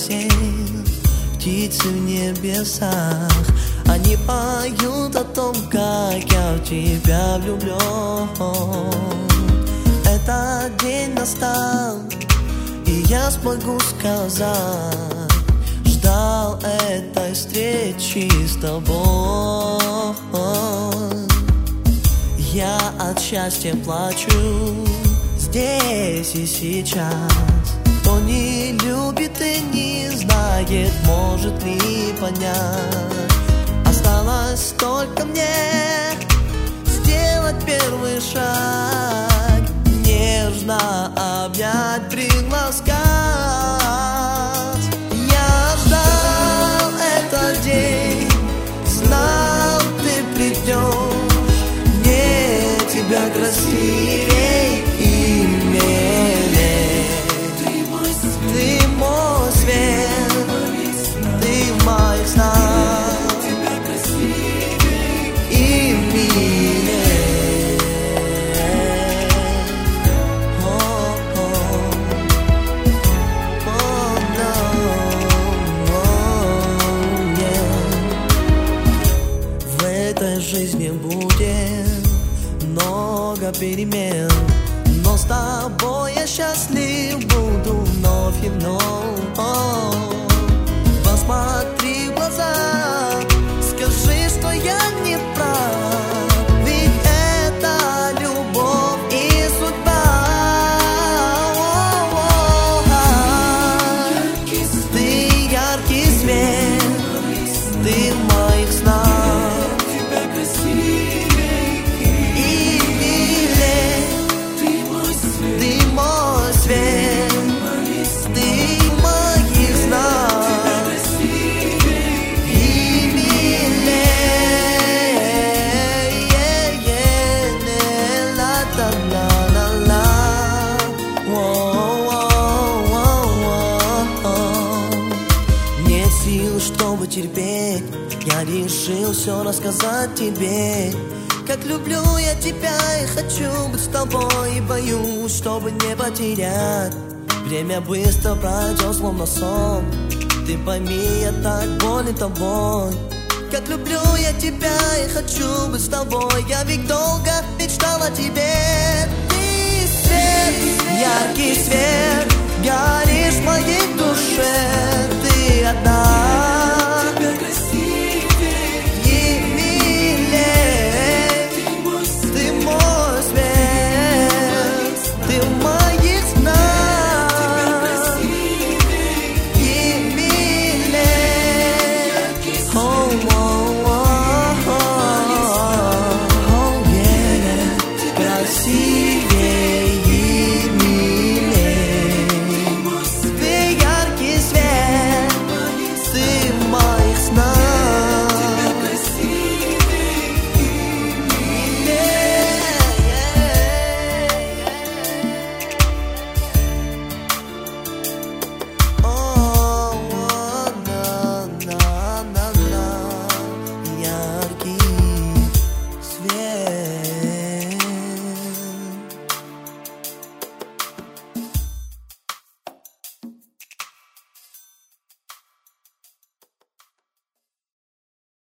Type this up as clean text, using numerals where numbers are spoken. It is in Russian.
все птицы в небесах. Они поют о том, как я в тебя влюблен. Этот день настал, и я смогу сказать: ждал этой встречи с тобой. Я от счастья плачу здесь и сейчас. Кто не любит и не знает, может ли понять. Осталось только мне сделать первый шаг, нежно обнять, приласкать. Я ждал этот день, знал, ты придешь. Мне тебя красивей и милей. Ты мой свет, ты в моих снах. Жизни будет много перемен, но с тобой я счастлив буду вновь и вновь. Посмотри в глаза, скажи, что я не прав, ведь это любовь и судьба. Ты яркий свет, ты в моих снах. Чтобы терпеть, я решил все рассказать тебе. Как люблю я тебя и хочу быть с тобой, и боюсь, чтобы не потерять. Время быстро пройдет, словно сон. Ты пойми, я так болен тобой. Как люблю я тебя и хочу быть с тобой. Я ведь долго мечтал о тебе. Ты свет, яркий свет, горишь в моей душе. Ты одна.